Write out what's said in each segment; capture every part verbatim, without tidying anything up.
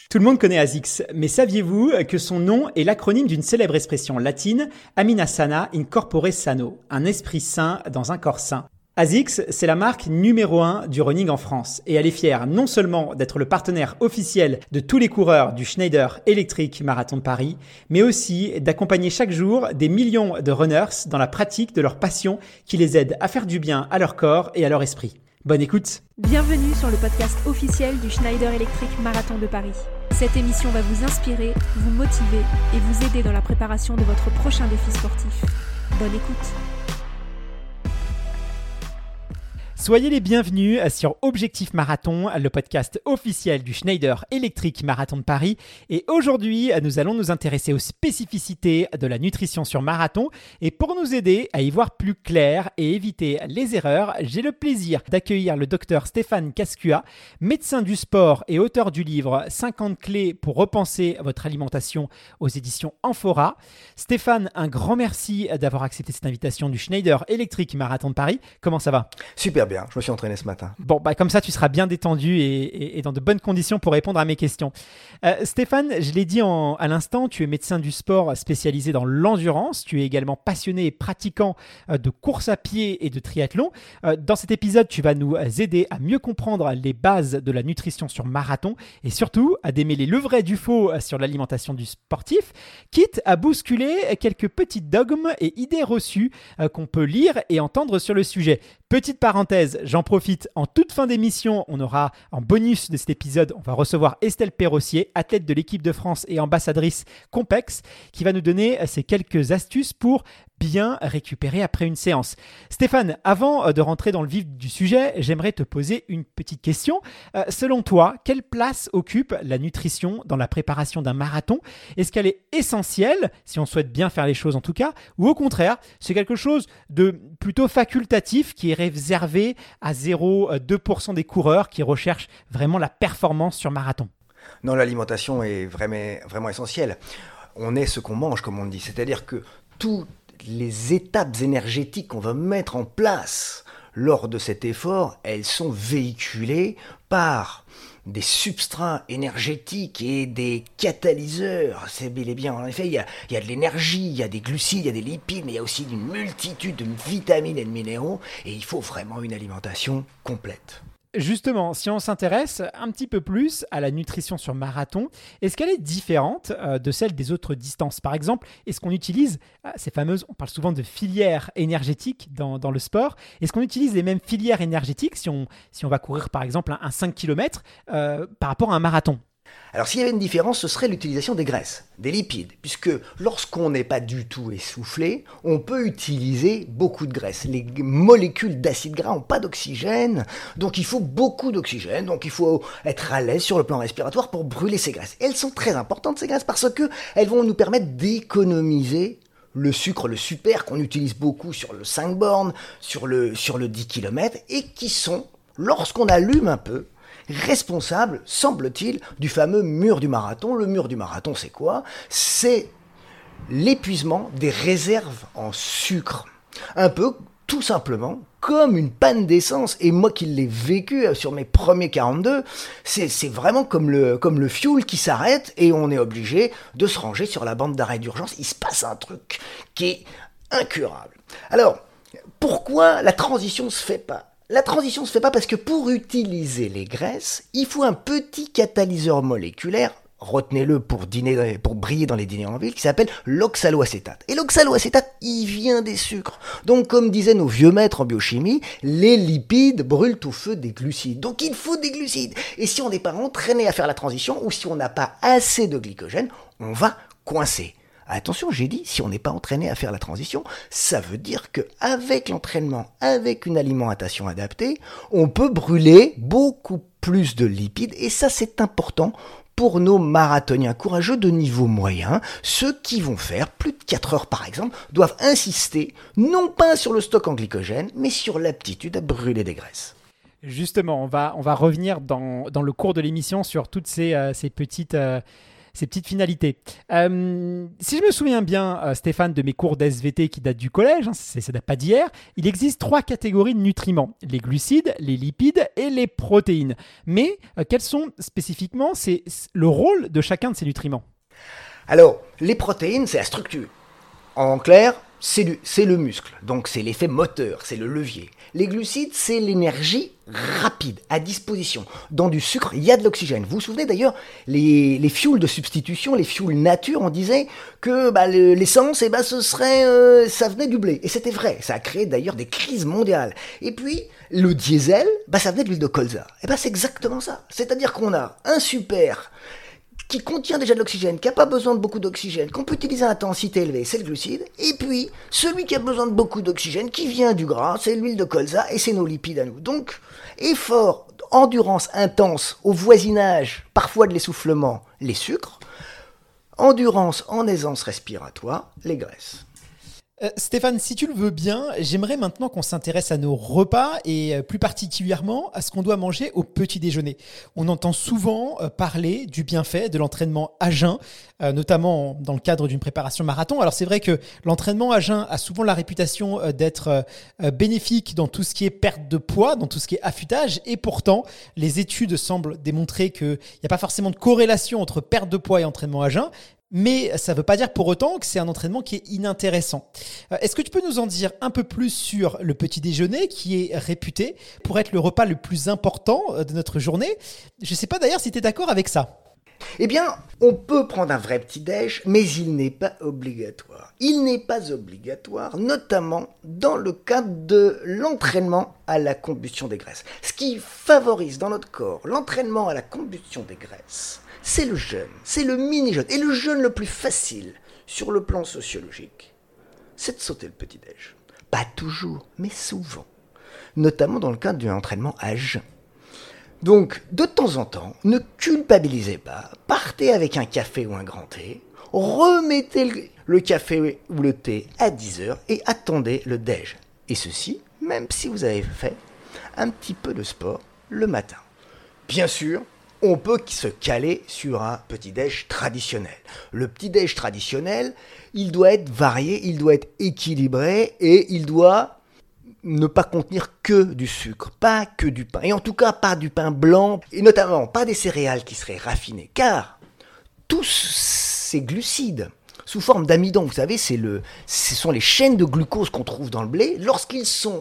Tout le monde connaît ASICS, mais saviez-vous que son nom est l'acronyme d'une célèbre expression latine, Anima Sana in corpore sano, un esprit sain dans un corps sain. ASICS, c'est la marque numéro un du running en France et elle est fière non seulement d'être le partenaire officiel de tous les coureurs du Schneider Electric Marathon de Paris, mais aussi d'accompagner chaque jour des millions de runners dans la pratique de leur passion qui les aide à faire du bien à leur corps et à leur esprit. Bonne écoute. Bienvenue sur le podcast officiel du Schneider Electric Marathon de Paris. Cette émission va vous inspirer, vous motiver et vous aider dans la préparation de votre prochain défi sportif. Bonne écoute. Soyez les bienvenus sur Objectif Marathon, le podcast officiel du Schneider Electric Marathon de Paris. Et aujourd'hui, nous allons nous intéresser aux spécificités de la nutrition sur marathon. Et pour nous aider à y voir plus clair et éviter les erreurs, j'ai le plaisir d'accueillir le docteur Stéphane Cascua, médecin du sport et auteur du livre cinquante clés pour repenser votre alimentation aux éditions Amphora. Stéphane, un grand merci d'avoir accepté cette invitation du Schneider Electric Marathon de Paris. Comment ça va ? Super bien, je me suis entraîné ce matin. Bon, bah comme ça, tu seras bien détendu et, et, et dans de bonnes conditions pour répondre à mes questions. Euh, Stéphane, je l'ai dit en, à l'instant, tu es médecin du sport spécialisé dans l'endurance. Tu es également passionné et pratiquant euh, de course à pied et de triathlon. Euh, dans cet épisode, tu vas nous aider à mieux comprendre les bases de la nutrition sur marathon et surtout à démêler le vrai du faux sur l'alimentation du sportif, quitte à bousculer quelques petits dogmes et idées reçues euh, qu'on peut lire et entendre sur le sujet. Petite parenthèse, j'en profite, en toute fin d'émission, on aura en bonus de cet épisode, on va recevoir Estelle Perrossier, athlète de l'équipe de France et ambassadrice Compex, qui va nous donner ces quelques astuces pour bien récupérer après une séance. Stéphane, avant de rentrer dans le vif du sujet, j'aimerais te poser une petite question. Euh, selon toi, quelle place occupe la nutrition dans la préparation d'un marathon ? Est-ce qu'elle est essentielle, si on souhaite bien faire les choses en tout cas, ou au contraire, c'est quelque chose de plutôt facultatif qui est réservé à zéro virgule deux pour cent des coureurs qui recherchent vraiment la performance sur marathon ? Non, l'alimentation est vraiment, vraiment essentielle. On est ce qu'on mange, comme on dit. C'est-à-dire que toutes les étapes énergétiques qu'on va mettre en place lors de cet effort, elles sont véhiculées par des substrats énergétiques et des catalyseurs. C'est bel et bien, en effet, il y a, il y a de l'énergie, il y a des glucides, il y a des lipides, mais il y a aussi une multitude de vitamines et de minéraux, et il faut vraiment une alimentation complète. Justement, si on s'intéresse un petit peu plus à la nutrition sur marathon, est-ce qu'elle est différente euh, de celle des autres distances ? Par exemple, est-ce qu'on utilise euh, ces fameuses, on parle souvent de filières énergétiques dans, dans le sport, est-ce qu'on utilise les mêmes filières énergétiques si on, si on va courir par exemple un, un cinq kilomètres euh, par rapport à un marathon ? Alors s'il y avait une différence, ce serait l'utilisation des graisses, des lipides, puisque lorsqu'on n'est pas du tout essoufflé, on peut utiliser beaucoup de graisse. Les molécules d'acide gras n'ont pas d'oxygène, donc il faut beaucoup d'oxygène, donc il faut être à l'aise sur le plan respiratoire pour brûler ces graisses. Et elles sont très importantes ces graisses parce qu'elles vont nous permettre d'économiser le sucre, le super qu'on utilise beaucoup sur le cinq bornes, sur le, sur le dix kilomètres, et qui sont, lorsqu'on allume un peu, responsable, semble-t-il, du fameux mur du marathon. Le mur du marathon, c'est quoi ? C'est l'épuisement des réserves en sucre. Un peu, tout simplement, comme une panne d'essence. Et moi qui l'ai vécu sur mes premiers quarante-deux, c'est, c'est vraiment comme le, comme le fuel qui s'arrête et on est obligé de se ranger sur la bande d'arrêt d'urgence. Il se passe un truc qui est incurable. Alors, pourquoi la transition se fait pas ? La transition ne se fait pas parce que pour utiliser les graisses, il faut un petit catalyseur moléculaire, retenez-le pour, dîner, pour briller dans les dîners en ville, qui s'appelle l'oxaloacétate. Et l'oxaloacétate, il vient des sucres. Donc comme disaient nos vieux maîtres en biochimie, les lipides brûlent au feu des glucides. Donc il faut des glucides. Et si on n'est pas entraîné à faire la transition, ou si on n'a pas assez de glycogène, on va coincer. Attention, j'ai dit, si on n'est pas entraîné à faire la transition, ça veut dire qu'avec l'entraînement, avec une alimentation adaptée, on peut brûler beaucoup plus de lipides, et ça c'est important pour nos marathoniens courageux de niveau moyen. Ceux qui vont faire plus de quatre heures par exemple, doivent insister non pas sur le stock en glycogène, mais sur l'aptitude à brûler des graisses. Justement, on va, on va revenir dans, dans le cours de l'émission sur toutes ces, euh, ces petites... Euh ces petites finalités. Euh, si je me souviens bien, euh, Stéphane, de mes cours d'S V T qui datent du collège, hein, c'est, ça date pas d'hier, il existe trois catégories de nutriments, les glucides, les lipides et les protéines. Mais euh, quels sont spécifiquement c'est, le rôle de chacun de ces nutriments? Alors, les protéines, c'est la structure. En clair, c'est, du, c'est le muscle, donc c'est l'effet moteur, c'est le levier. Les glucides, c'est l'énergie rapide, à disposition. Dans du sucre, il y a de l'oxygène. Vous vous souvenez d'ailleurs, les, les fuels de substitution, les fuels nature, on disait que bah, le, l'essence, eh bah, ce serait, euh, ça venait du blé. Et c'était vrai, ça a créé d'ailleurs des crises mondiales. Et puis, le diesel, bah, ça venait de l'huile de colza. Et bah, c'est exactement ça. C'est-à-dire qu'on a un super qui contient déjà de l'oxygène, qui n'a pas besoin de beaucoup d'oxygène, qu'on peut utiliser à intensité élevée, c'est le glucide. Et puis, celui qui a besoin de beaucoup d'oxygène, qui vient du gras, c'est l'huile de colza et c'est nos lipides à nous. Donc, effort, endurance intense au voisinage, parfois de l'essoufflement, les sucres. Endurance en aisance respiratoire, les graisses. Euh, Stéphane, si tu le veux bien, j'aimerais maintenant qu'on s'intéresse à nos repas et euh, plus particulièrement à ce qu'on doit manger au petit déjeuner. On entend souvent euh, parler du bienfait de l'entraînement à jeun, euh, notamment dans le cadre d'une préparation marathon. Alors c'est vrai que l'entraînement à jeun a souvent la réputation euh, d'être euh, bénéfique dans tout ce qui est perte de poids, dans tout ce qui est affûtage, et pourtant les études semblent démontrer qu'il n'y a pas forcément de corrélation entre perte de poids et entraînement à jeun. Mais ça ne veut pas dire pour autant que c'est un entraînement qui est inintéressant. Euh, est-ce que tu peux nous en dire un peu plus sur le petit déjeuner qui est réputé pour être le repas le plus important de notre journée? Je ne sais pas d'ailleurs si tu es d'accord avec ça. Eh bien, on peut prendre un vrai petit-déj, mais il n'est pas obligatoire. Il n'est pas obligatoire, notamment dans le cadre de l'entraînement à la combustion des graisses. Ce qui favorise dans notre corps l'entraînement à la combustion des graisses, c'est le jeûne, c'est le mini-jeûne. Et le jeûne le plus facile, sur le plan sociologique, c'est de sauter le petit-déj. Pas toujours, mais souvent. Notamment dans le cadre d'un entraînement à jeun. Donc, de temps en temps, ne culpabilisez pas, partez avec un café ou un grand thé, remettez le, le café ou le thé à dix heures et attendez le déj. Et ceci, même si vous avez fait un petit peu de sport le matin. Bien sûr, on peut se caler sur un petit-déj traditionnel. Le petit-déj traditionnel, il doit être varié, il doit être équilibré et il doit ne pas contenir que du sucre, pas que du pain. Et en tout cas, pas du pain blanc, et notamment pas des céréales qui seraient raffinées. Car tous ces glucides, sous forme d'amidon, vous savez, c'est le, ce sont les chaînes de glucose qu'on trouve dans le blé, lorsqu'ils sont,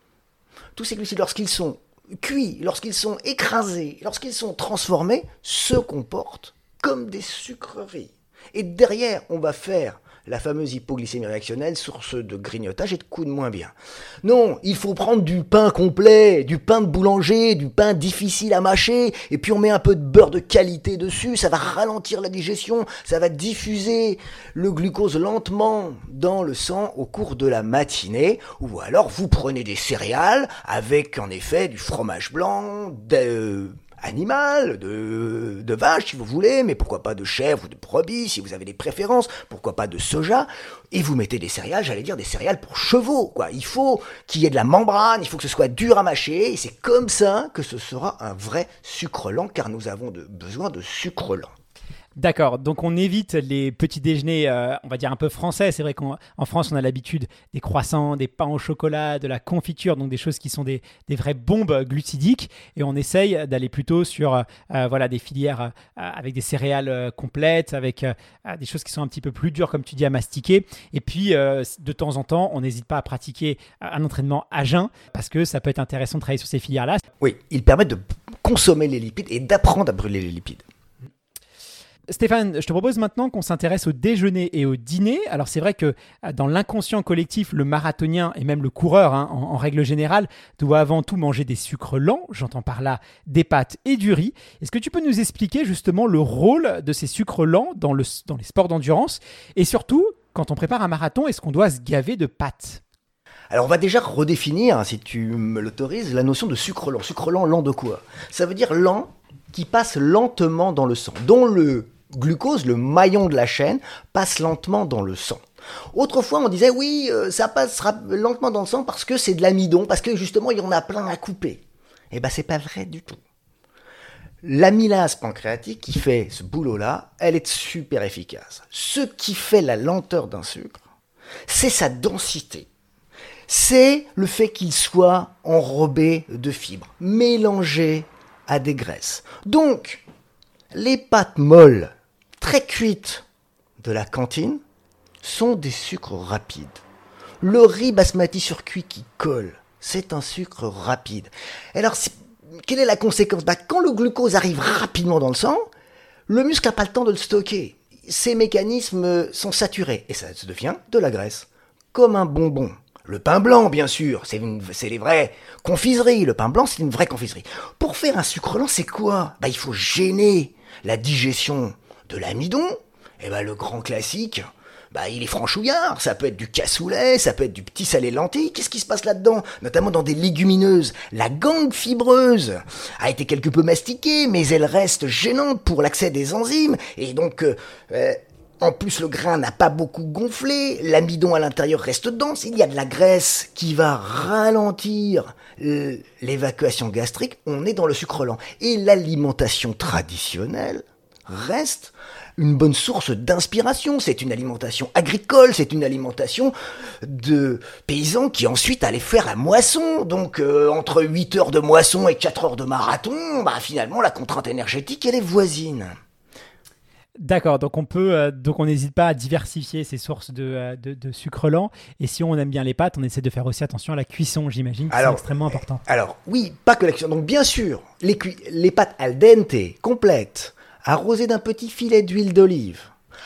tous ces glucides, lorsqu'ils sont cuits, lorsqu'ils sont écrasés, lorsqu'ils sont transformés, se comportent comme des sucreries. Et derrière, on va faire la fameuse hypoglycémie réactionnelle, source de grignotage et de coups de moins bien. Non, il faut prendre du pain complet, du pain de boulanger, du pain difficile à mâcher, et puis on met un peu de beurre de qualité dessus, ça va ralentir la digestion, ça va diffuser le glucose lentement dans le sang au cours de la matinée, ou alors vous prenez des céréales avec en effet du fromage blanc, de... animal, de, de vache si vous voulez, mais pourquoi pas de chèvre ou de brebis si vous avez des préférences, pourquoi pas de soja, et vous mettez des céréales, j'allais dire des céréales pour chevaux, quoi. Il faut qu'il y ait de la membrane, il faut que ce soit dur à mâcher, et c'est comme ça que ce sera un vrai sucre lent, car nous avons de, besoin de sucre lent. D'accord, donc on évite les petits déjeuners, euh, on va dire un peu français. C'est vrai qu'en en France, on a l'habitude des croissants, des pains au chocolat, de la confiture, donc des choses qui sont des, des vraies bombes glucidiques. Et on essaye d'aller plutôt sur euh, voilà, des filières euh, avec des céréales euh, complètes, avec euh, des choses qui sont un petit peu plus dures, comme tu dis, à mastiquer. Et puis, euh, de temps en temps, on n'hésite pas à pratiquer un entraînement à jeun, parce que ça peut être intéressant de travailler sur ces filières-là. Oui, ils permettent de consommer les lipides et d'apprendre à brûler les lipides. Stéphane, je te propose maintenant qu'on s'intéresse au déjeuner et au dîner. Alors c'est vrai que dans l'inconscient collectif, le marathonien et même le coureur, hein, en, en règle générale, doit avant tout manger des sucres lents. J'entends par là des pâtes et du riz. Est-ce que tu peux nous expliquer justement le rôle de ces sucres lents dans, le, dans les sports d'endurance? Et surtout, quand on prépare un marathon, est-ce qu'on doit se gaver de pâtes? Alors on va déjà redéfinir, si tu me l'autorises, la notion de sucre lent. Sucre lent, lent de quoi? Ça veut dire lent qui passe lentement dans le sang, dont le glucose, le maillon de la chaîne, passe lentement dans le sang. Autrefois, on disait, oui, euh, ça passe lentement dans le sang parce que c'est de l'amidon, parce que justement, il y en a plein à couper. Eh bien, c'est pas vrai du tout. L'amylase pancréatique qui fait ce boulot-là, elle est super efficace. Ce qui fait la lenteur d'un sucre, c'est sa densité. C'est le fait qu'il soit enrobé de fibres, mélangé à des graisses. Donc, les pâtes molles, très cuites de la cantine, sont des sucres rapides. Le riz basmati surcuit qui colle, c'est un sucre rapide. Alors, c'est quelle est la conséquence ? Bah, quand le glucose arrive rapidement dans le sang, le muscle n'a pas le temps de le stocker. Ces mécanismes sont saturés et ça devient de la graisse, comme un bonbon. Le pain blanc, bien sûr, c'est, une, c'est les vraies confiseries. Le pain blanc, c'est une vraie confiserie. Pour faire un sucre lent, c'est quoi ? Bah, il faut gêner la digestion de l'amidon. Et bah, le grand classique, bah, il est franchouillard, ça peut être du cassoulet, ça peut être du petit salé lentilles. Qu'est-ce qui se passe là-dedans ? Notamment dans des légumineuses. La gangue fibreuse a été quelque peu mastiquée, mais elle reste gênante pour l'accès des enzymes. Et donc, euh, euh, en plus, le grain n'a pas beaucoup gonflé, l'amidon à l'intérieur reste dense, il y a de la graisse qui va ralentir l'évacuation gastrique. On est dans le sucre lent. Et l'alimentation traditionnelle reste une bonne source d'inspiration. C'est une alimentation agricole, c'est une alimentation de paysans qui ensuite allaient faire la moisson. Donc euh, entre huit heures de moisson et quatre heures de marathon, bah, finalement la contrainte énergétique elle est voisine. D'accord, donc on peut, euh, donc on n'hésite pas à diversifier ses sources de, euh, de, de sucre lent. Et si on aime bien les pâtes, on essaie de faire aussi attention à la cuisson, j'imagine, que c'est extrêmement important. Alors oui, pas que la cuisson. Donc bien sûr, les, cu- les pâtes al dente, complètes, arrosées d'un petit filet d'huile d'olive,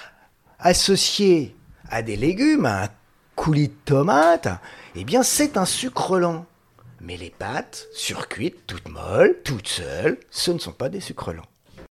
associées à des légumes, à un coulis de tomate, eh bien c'est un sucre lent. Mais les pâtes, surcuites, toutes molles, toutes seules, ce ne sont pas des sucres lents.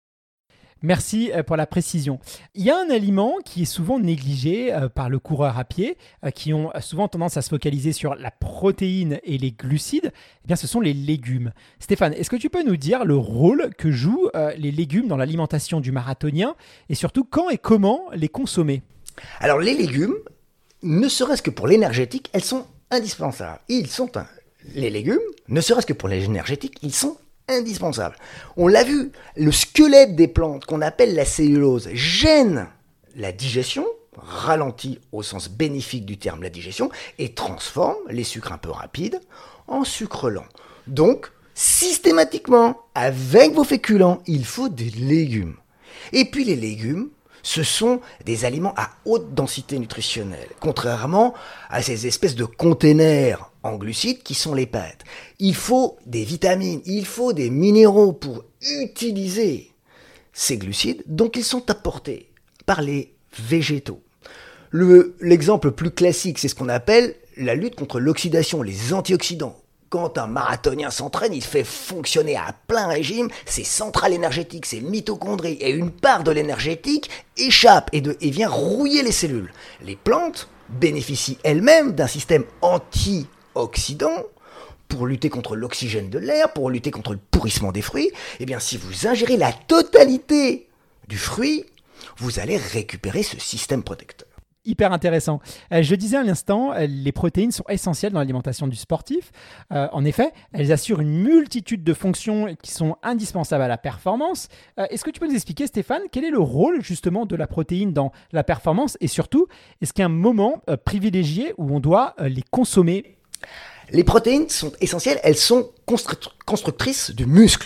Merci pour la précision. Il y a un aliment qui est souvent négligé euh, par le coureur à pied, euh, qui ont souvent tendance à se focaliser sur la protéine et les glucides. Eh bien, ce sont les légumes. Stéphane, est-ce que tu peux nous dire le rôle que jouent euh, les légumes dans l'alimentation du marathonien et surtout quand et comment les consommer ? Alors, les légumes, ne serait-ce que pour l'énergétique, elles sont indispensables. Ils sont un... Les légumes, ne serait-ce que pour l'énergétique, ils sont indispensable. On l'a vu, le squelette des plantes qu'on appelle la cellulose gêne la digestion, ralentit au sens bénéfique du terme la digestion et transforme les sucres un peu rapides en sucre lent. Donc, systématiquement, avec vos féculents, il faut des légumes. Et puis les légumes, ce sont des aliments à haute densité nutritionnelle, contrairement à ces espèces de containers en glucides qui sont les pâtes. Il faut des vitamines, il faut des minéraux pour utiliser ces glucides, donc ils sont apportés par les végétaux. Le, l'exemple le plus classique, c'est ce qu'on appelle la lutte contre l'oxydation, les antioxydants. Quand un marathonien s'entraîne, il fait fonctionner à plein régime ses centrales énergétiques, ses mitochondries, et une part de l'énergétique échappe et, de, et vient rouiller les cellules. Les plantes bénéficient elles-mêmes d'un système antioxydant pour lutter contre l'oxygène de l'air, pour lutter contre le pourrissement des fruits. Eh bien, si vous ingérez la totalité du fruit, vous allez récupérer ce système protecteur. Hyper intéressant. Euh, je disais à l'instant, euh, les protéines sont essentielles dans l'alimentation du sportif. Euh, en effet, elles assurent une multitude de fonctions qui sont indispensables à la performance. Euh, est-ce que tu peux nous expliquer, Stéphane, quel est le rôle justement de la protéine dans la performance et surtout, est-ce qu'il y a un moment euh, privilégié où on doit euh, les consommer ? Les protéines sont essentielles, elles sont construct- constructrices du muscle.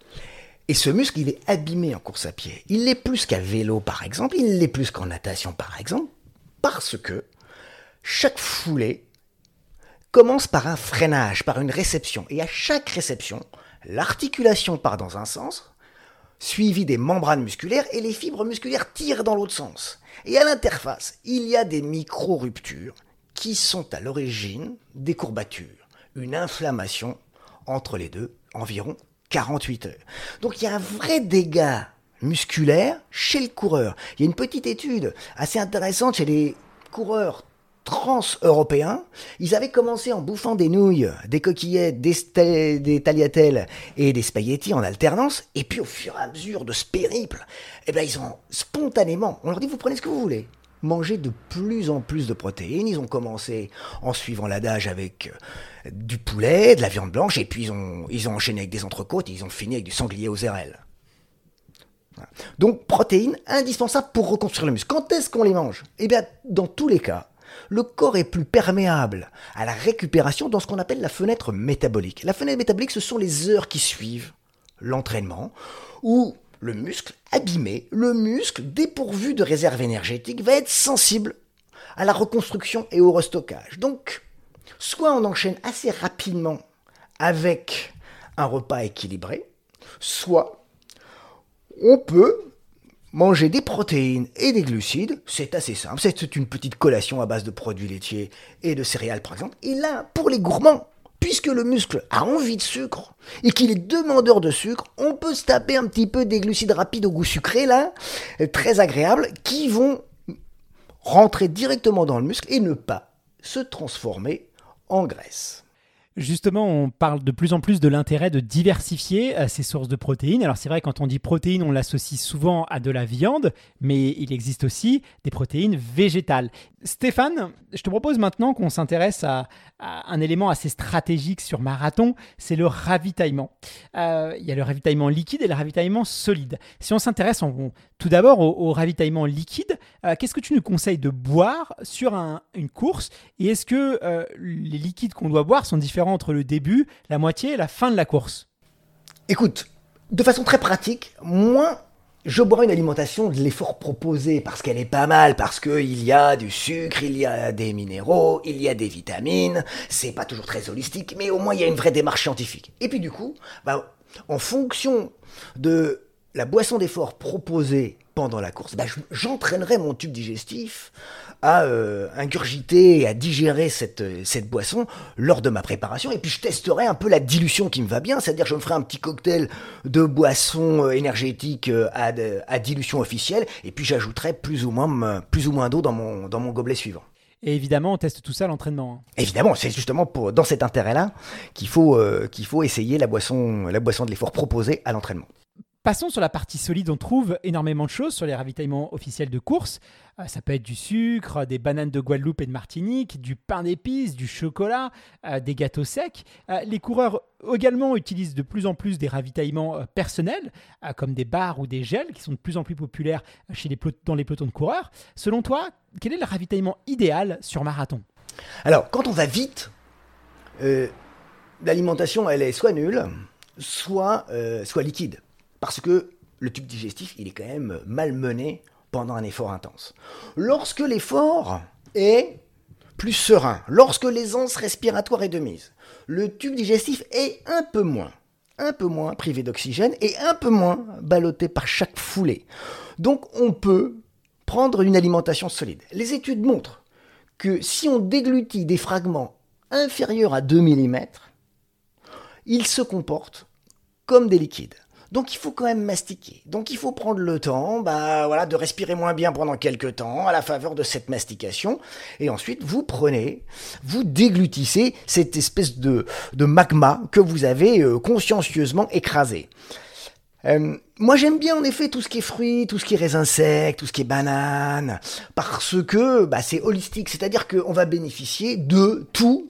Et ce muscle, il est abîmé en course à pied. Il l'est plus qu'à vélo, par exemple, il l'est plus qu'en natation, par exemple, parce que chaque foulée commence par un freinage, par une réception. Et à chaque réception, l'articulation part dans un sens, suivie des membranes musculaires, et les fibres musculaires tirent dans l'autre sens. Et à l'interface, il y a des micro-ruptures qui sont à l'origine des courbatures. Une inflammation entre les deux, environ quarante-huit heures. Donc il y a un vrai dégât musculaire chez le coureur. Il y a une petite étude assez intéressante chez les coureurs trans-européens. Ils avaient commencé en bouffant des nouilles, des coquillettes, des, sta- des tagliatelles et des spaghettis en alternance. Et puis au fur et à mesure de ce périple, eh ben, ils ont spontanément, on leur dit vous prenez ce que vous voulez, manger de plus en plus de protéines. Ils ont commencé en suivant l'adage avec du poulet, de la viande blanche, et puis ils ont, ils ont enchaîné avec des entrecôtes et ils ont fini avec du sanglier aux érelles. Donc, protéines indispensables pour reconstruire le muscle. Quand est-ce qu'on les mange ? Eh bien, dans tous les cas, le corps est plus perméable à la récupération dans ce qu'on appelle la fenêtre métabolique. La fenêtre métabolique, ce sont les heures qui suivent l'entraînement, où le muscle abîmé, le muscle dépourvu de réserve énergétique, va être sensible à la reconstruction et au restockage. Donc, soit on enchaîne assez rapidement avec un repas équilibré, soit on peut manger des protéines et des glucides. C'est assez simple, c'est une petite collation à base de produits laitiers et de céréales par exemple. Et là, pour les gourmands, puisque le muscle a envie de sucre et qu'il est demandeur de sucre, on peut se taper un petit peu des glucides rapides au goût sucré, là, très agréables, qui vont rentrer directement dans le muscle et ne pas se transformer en graisse. Justement, on parle de plus en plus de l'intérêt de diversifier euh, ces sources de protéines. Alors c'est vrai, quand on dit protéines, on l'associe souvent à de la viande, mais il existe aussi des protéines végétales. Stéphane, je te propose maintenant qu'on s'intéresse à, à un élément assez stratégique sur marathon, c'est le ravitaillement. Euh, il y a le ravitaillement liquide et le ravitaillement solide. Si on s'intéresse en, tout d'abord au, au ravitaillement liquide, euh, qu'est-ce que tu nous conseilles de boire sur un, une course ? Et est-ce que euh, les liquides qu'on doit boire sont différents entre le début, la moitié et la fin de la course ? Écoute, de façon très pratique, moi, je bois une alimentation de l'effort proposé parce qu'elle est pas mal, parce qu'il y a du sucre, il y a des minéraux, il y a des vitamines. C'est pas toujours très holistique, mais au moins il y a une vraie démarche scientifique. Et puis du coup, bah, en fonction de la boisson d'effort proposée pendant la course, bah, j'entraînerai mon tube digestif à euh, ingurgiter et à digérer cette, cette boisson lors de ma préparation. Et puis je testerai un peu la dilution qui me va bien, c'est-à-dire je me ferai un petit cocktail de boissons énergétiques à, à dilution officielle, et puis j'ajouterai plus ou moins, plus ou moins d'eau dans mon, dans mon gobelet suivant. Et évidemment, on teste tout ça à l'entraînement. Évidemment, c'est justement pour, dans cet intérêt-là qu'il faut, euh, qu'il faut essayer la boisson, la boisson de l'effort proposée à l'entraînement. Passons sur la partie solide. On trouve énormément de choses sur les ravitaillements officiels de course. Euh, ça peut être du sucre, des bananes de Guadeloupe et de Martinique, du pain d'épices, du chocolat, euh, des gâteaux secs. Euh, les coureurs également utilisent de plus en plus des ravitaillements euh, personnels, euh, comme des barres ou des gels, qui sont de plus en plus populaires chez les pelot- dans les pelotons de coureurs. Selon toi, quel est le ravitaillement idéal sur marathon ? Alors, quand on va vite, euh, l'alimentation, elle est soit nulle, soit, euh, soit liquide. Parce que le tube digestif, il est quand même malmené pendant un effort intense. Lorsque l'effort est plus serein, lorsque l'aisance respiratoire est de mise, le tube digestif est un peu moins, un peu moins privé d'oxygène et un peu moins ballotté par chaque foulée. Donc on peut prendre une alimentation solide. Les études montrent que si on déglutit des fragments inférieurs à deux millimètres, ils se comportent comme des liquides. Donc il faut quand même mastiquer. Donc il faut prendre le temps bah, voilà, de respirer moins bien pendant quelques temps à la faveur de cette mastication. Et ensuite, vous prenez, vous déglutissez cette espèce de, de magma que vous avez euh, consciencieusement écrasé. Euh, moi j'aime bien en effet tout ce qui est fruits, tout ce qui est raisins secs, tout ce qui est bananes, parce que bah, c'est holistique, c'est-à-dire qu'on va bénéficier de tout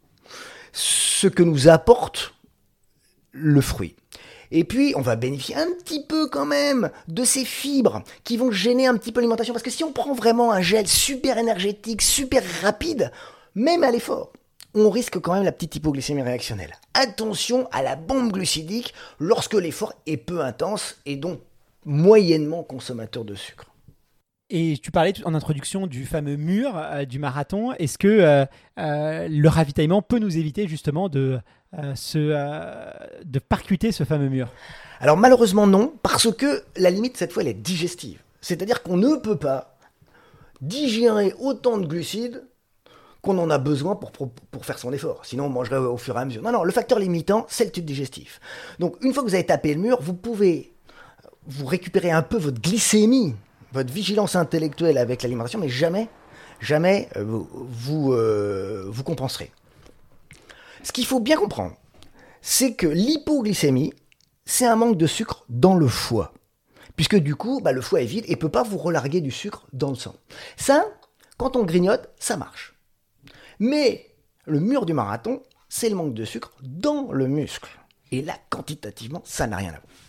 ce que nous apporte le fruit. Et puis, on va bénéficier un petit peu quand même de ces fibres qui vont gêner un petit peu l'alimentation. Parce que si on prend vraiment un gel super énergétique, super rapide, même à l'effort, on risque quand même la petite hypoglycémie réactionnelle. Attention à la bombe glucidique lorsque l'effort est peu intense et donc moyennement consommateur de sucre. Et tu parlais en introduction du fameux mur euh, du marathon. Est-ce que euh, euh, le ravitaillement peut nous éviter justement de, euh, se, euh, de percuter ce fameux mur ? Alors malheureusement non, parce que la limite cette fois elle est digestive. C'est-à-dire qu'on ne peut pas digérer autant de glucides qu'on en a besoin pour, pour, pour faire son effort. Sinon on mangerait au fur et à mesure. Non, non, le facteur limitant c'est le tube digestif. Donc une fois que vous avez tapé le mur, vous pouvez vous récupérer un peu votre glycémie, votre vigilance intellectuelle avec l'alimentation, mais jamais, jamais euh, vous, vous, euh, vous compenserez. Ce qu'il faut bien comprendre, c'est que l'hypoglycémie, c'est un manque de sucre dans le foie. Puisque du coup, bah, le foie est vide et ne peut pas vous relarguer du sucre dans le sang. Ça, quand on grignote, ça marche. Mais le mur du marathon, c'est le manque de sucre dans le muscle. Et là, quantitativement, ça n'a rien à voir.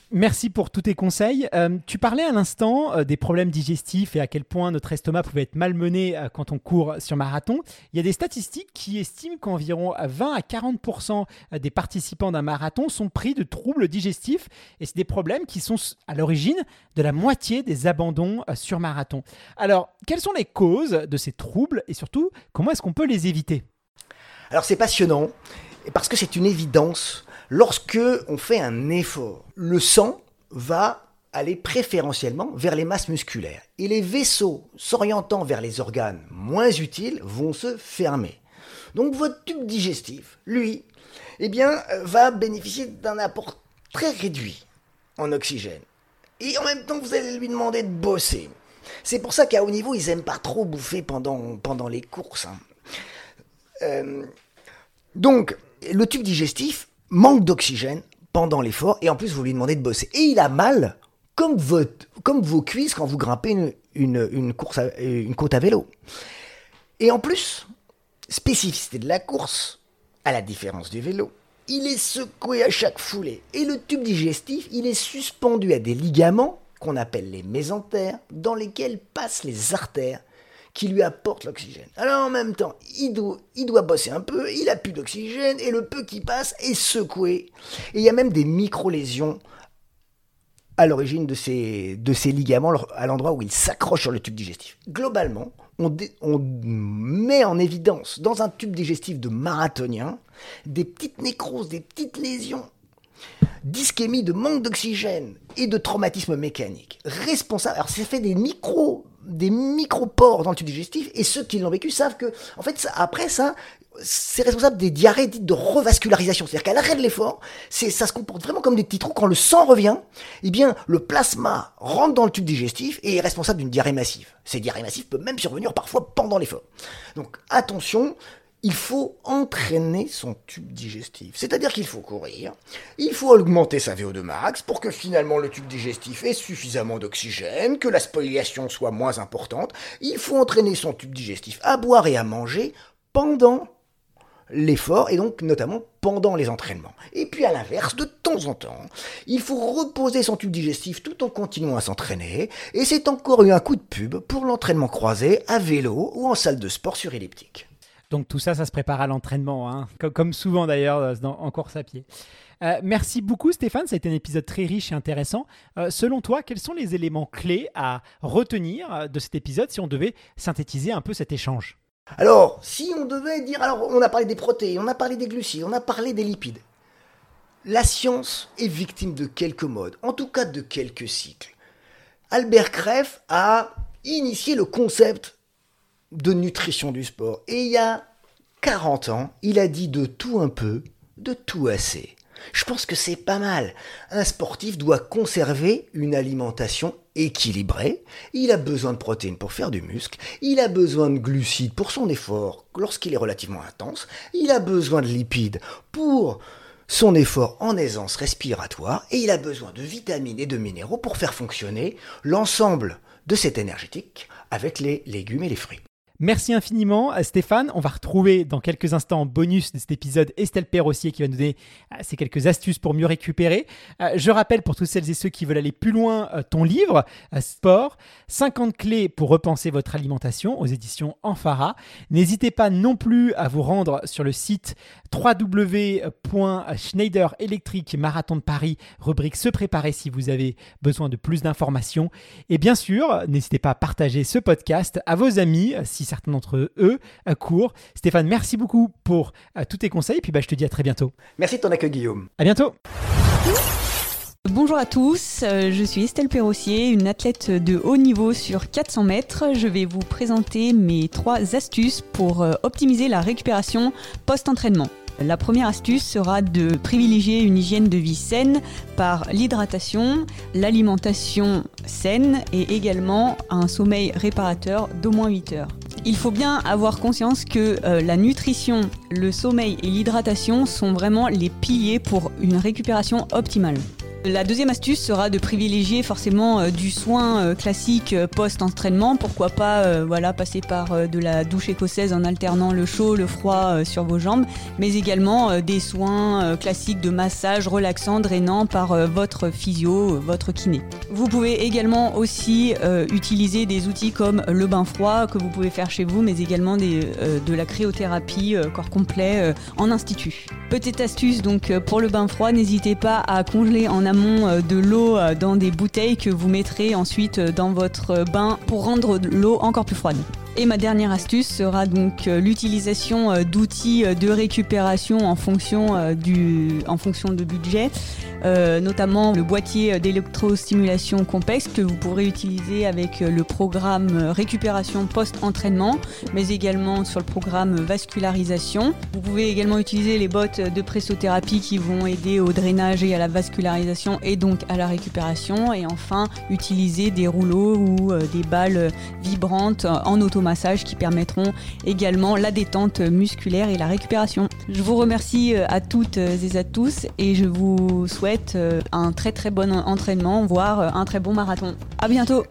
Merci pour tous tes conseils. Euh, tu parlais à l'instant euh, des problèmes digestifs et à quel point notre estomac pouvait être malmené euh, quand on court sur marathon. Il y a des statistiques qui estiment qu'environ vingt à quarante pour cent des participants d'un marathon sont pris de troubles digestifs et c'est des problèmes qui sont à l'origine de la moitié des abandons euh, sur marathon. Alors, quelles sont les causes de ces troubles et surtout, comment est-ce qu'on peut les éviter ? Alors c'est passionnant parce que c'est une évidence. Lorsque on fait un effort, le sang va aller préférentiellement vers les masses musculaires et les vaisseaux s'orientant vers les organes moins utiles vont se fermer. Donc votre tube digestif, lui, eh bien, va bénéficier d'un apport très réduit en oxygène. Et en même temps, vous allez lui demander de bosser. C'est pour ça qu'à haut niveau, ils n'aiment pas trop bouffer pendant, pendant les courses. Hein. Euh, donc, le tube digestif manque d'oxygène pendant l'effort et en plus vous lui demandez de bosser. Et il a mal comme, votre, comme vos cuisses quand vous grimpez une, une, une, course à, une côte à vélo. Et en plus, spécificité de la course, à la différence du vélo, il est secoué à chaque foulée. Et le tube digestif, il est suspendu à des ligaments qu'on appelle les mésentères, dans lesquels passent les artères qui lui apporte l'oxygène. Alors en même temps, il doit, il doit bosser un peu, il a plus d'oxygène, et le peu qui passe est secoué. Et il y a même des micro-lésions à l'origine de ces, de ces ligaments, à l'endroit où ils s'accrochent sur le tube digestif. Globalement, on, dé, on met en évidence, dans un tube digestif de marathonien, des petites nécroses, des petites lésions, d'ischémie, de manque d'oxygène et de traumatisme mécanique. Responsable, alors ça fait des micro des micropores dans le tube digestif, et ceux qui l'ont vécu savent que, en fait, ça, après ça, c'est responsable des diarrhées dites de revascularisation. C'est-à-dire qu'à l'arrêt de l'effort, c'est, ça se comporte vraiment comme des petits trous. Quand le sang revient, eh bien, le plasma rentre dans le tube digestif et est responsable d'une diarrhée massive. Ces diarrhées massives peuvent même survenir parfois pendant l'effort. Donc, attention, il faut entraîner son tube digestif. C'est-à-dire qu'il faut courir, il faut augmenter sa V O deux max pour que finalement le tube digestif ait suffisamment d'oxygène, que la spoliation soit moins importante. Il faut entraîner son tube digestif à boire et à manger pendant l'effort et donc notamment pendant les entraînements. Et puis à l'inverse, de temps en temps, il faut reposer son tube digestif tout en continuant à s'entraîner. Et c'est encore un coup de pub pour l'entraînement croisé à vélo ou en salle de sport sur elliptique. Donc tout ça, ça se prépare à l'entraînement, hein, comme, comme souvent d'ailleurs dans, en course à pied. Euh, merci beaucoup Stéphane, ça a été un épisode très riche et intéressant. Euh, selon toi, quels sont les éléments clés à retenir de cet épisode si on devait synthétiser un peu cet échange ? Alors, si on devait dire, alors on a parlé des protéines, on a parlé des glucides, on a parlé des lipides. La science est victime de quelques modes, en tout cas de quelques cycles. Albert Kreff a initié le concept de nutrition du sport. Et il y a quarante ans, il a dit de tout un peu, de tout assez. Je pense que c'est pas mal. Un sportif doit conserver une alimentation équilibrée. Il a besoin de protéines pour faire du muscle. Il a besoin de glucides pour son effort lorsqu'il est relativement intense. Il a besoin de lipides pour son effort en aisance respiratoire. Et il a besoin de vitamines et de minéraux pour faire fonctionner l'ensemble de cet énergétique avec les légumes et les fruits. Merci infiniment Stéphane. On va retrouver dans quelques instants en bonus de cet épisode Estelle Perrossier qui va nous donner ces quelques astuces pour mieux récupérer. Je rappelle pour tous celles et ceux qui veulent aller plus loin ton livre Sport, cinquante clés pour repenser votre alimentation aux éditions Amphara. N'hésitez pas non plus à vous rendre sur le site w w w point schneider electric marathon de paris, rubrique se préparer si vous avez besoin de plus d'informations. Et bien sûr, n'hésitez pas à partager ce podcast à vos amis si certains d'entre eux courent. Stéphane, merci beaucoup pour uh, tous tes conseils. Et puis bah, je te dis à très bientôt. Merci de ton accueil, Guillaume. À bientôt. Bonjour à tous, je suis Estelle Perrossier, une athlète de haut niveau sur quatre cents mètres. Je vais vous présenter mes trois astuces pour optimiser la récupération post-entraînement. La première astuce sera de privilégier une hygiène de vie saine par l'hydratation, l'alimentation saine et également un sommeil réparateur d'au moins huit heures. Il faut bien avoir conscience que euh, la nutrition, le sommeil et l'hydratation sont vraiment les piliers pour une récupération optimale. La deuxième astuce sera de privilégier forcément euh, du soin euh, classique euh, post-entraînement. Pourquoi pas euh, voilà, passer par euh, de la douche écossaise en alternant le chaud, le froid euh, sur vos jambes, mais également euh, des soins euh, classiques de massage relaxant, drainant par euh, votre physio, euh, votre kiné. Vous pouvez également aussi euh, utiliser des outils comme le bain froid que vous pouvez faire chez vous, mais également des, euh, de la cryothérapie euh, corps complet euh, en institut. Petite astuce donc euh, pour le bain froid, n'hésitez pas à congeler en amont de l'eau dans des bouteilles que vous mettrez ensuite dans votre bain pour rendre l'eau encore plus froide. Et ma dernière astuce sera donc l'utilisation d'outils de récupération en fonction du, en fonction de budget, euh, notamment le boîtier d'électrostimulation complexe que vous pourrez utiliser avec le programme récupération post-entraînement, mais également sur le programme vascularisation. Vous pouvez également utiliser les bottes de pressothérapie qui vont aider au drainage et à la vascularisation et donc à la récupération. Et enfin, utiliser des rouleaux ou des balles vibrantes en automatique qui permettront également la détente musculaire et la récupération. Je vous remercie à toutes et à tous et je vous souhaite un très très bon entraînement, voire un très bon marathon. À bientôt.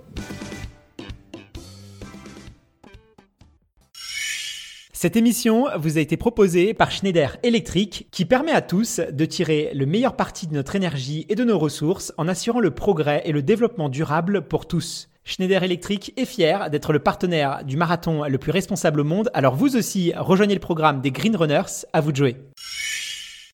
Cette émission vous a été proposée par Schneider Electric qui permet à tous de tirer le meilleur parti de notre énergie et de nos ressources en assurant le progrès et le développement durable pour tous. Schneider Electric est fier d'être le partenaire du marathon le plus responsable au monde, alors vous aussi rejoignez le programme des Green Runners, à vous de jouer.